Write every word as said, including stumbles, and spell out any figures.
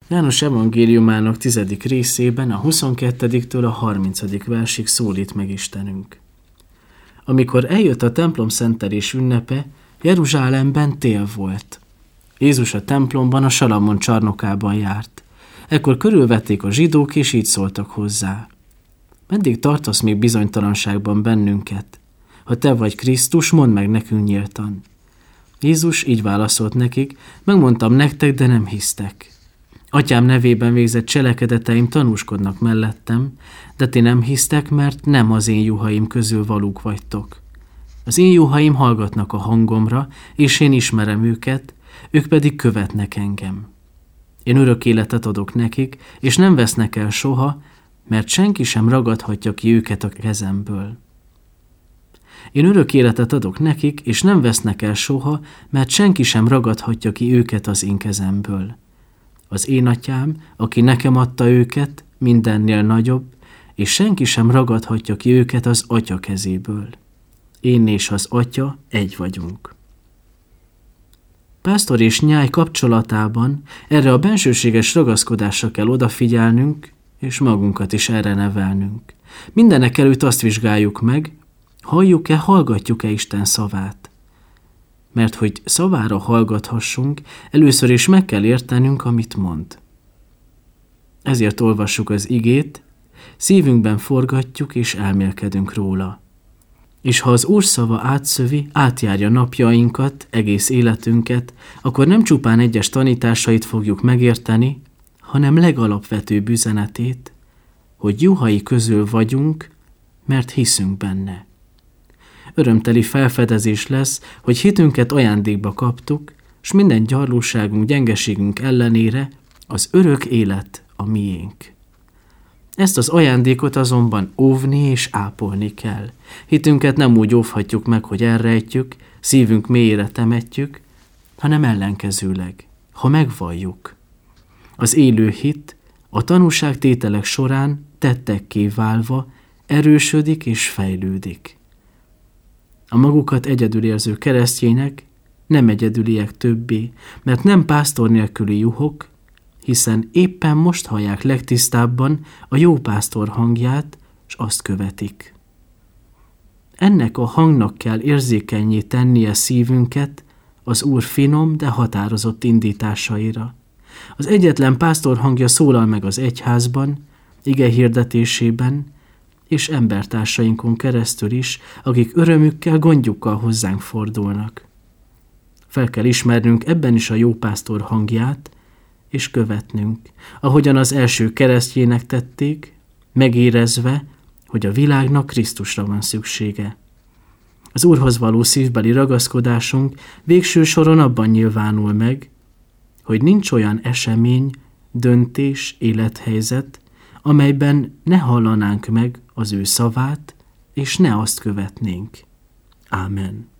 János evangéliumának tizedik részében a huszonkettediktől a harmincadik versig szólít meg Istenünk. Amikor eljött a templom szentelés ünnepe, Jeruzsálemben tél volt. Jézus a templomban a Salamon csarnokában járt. Ekkor körülvették a zsidók, és így szóltak hozzá: meddig tartasz még bizonytalanságban bennünket? Ha te vagy Krisztus, mondd meg nekünk nyíltan. Jézus így válaszolt nekik: megmondtam nektek, de nem hisztek. Atyám nevében végzett cselekedeteim tanúskodnak mellettem, de ti nem hisztek, mert nem az én juhaim közül valók vagytok. Az én juhaim hallgatnak a hangomra, és én ismerem őket, ők pedig követnek engem. Én örök életet adok nekik, és nem vesznek el soha, mert senki sem ragadhatja ki őket a kezemből. Én örök életet adok nekik, és nem vesznek el soha, mert senki sem ragadhatja ki őket az én kezemből. Az én atyám, aki nekem adta őket, mindennél nagyobb, és senki sem ragadhatja ki őket az atya kezéből. Én és az atya egy vagyunk. Pásztor és nyáj kapcsolatában erre a bensőséges ragaszkodásra kell odafigyelnünk, és magunkat is erre nevelnünk. Mindenek előtt azt vizsgáljuk meg, halljuk-e, hallgatjuk-e Isten szavát. Mert hogy szavára hallgathassunk, először is meg kell értenünk, amit mond. Ezért olvassuk az igét, szívünkben forgatjuk és elmélkedünk róla. És ha az Úr szava átszövi, átjárja napjainkat, egész életünket, akkor nem csupán egyes tanításait fogjuk megérteni, hanem legalapvetőbb üzenetét, hogy juhai közül vagyunk, mert hiszünk benne. Örömteli felfedezés lesz, hogy hitünket ajándékba kaptuk, s minden gyarlóságunk, gyengeségünk ellenére az örök élet a miénk. Ezt az ajándékot azonban óvni és ápolni kell. Hitünket nem úgy óvhatjuk meg, hogy elrejtjük, szívünk mélyére temetjük, hanem ellenkezőleg, ha megvalljuk. Az élő hit a tanúságtételek során tettekké válva erősödik és fejlődik. A magukat egyedül érző keresztjének nem egyedüliek többé, mert nem pásztor nélküli juhok, hiszen éppen most hallják legtisztábban a jó pásztor hangját, s azt követik. Ennek a hangnak kell érzékennyé tennie szívünket az Úr finom, de határozott indításaira. Az egyetlen pásztor hangja szólal meg az egyházban, ige hirdetésében, és embertársainkon keresztül is, akik örömükkel, gondjukkal hozzánk fordulnak. Fel kell ismernünk ebben is a jó pásztor hangját, és követnünk, ahogyan az első keresztjének tették, megérezve, hogy a világnak Krisztusra van szüksége. Az Úrhoz való szívbeli ragaszkodásunk végső soron abban nyilvánul meg, hogy nincs olyan esemény, döntés, élethelyzet, amelyben ne hallanánk meg az ő szavát, és ne azt követnénk. Ámen.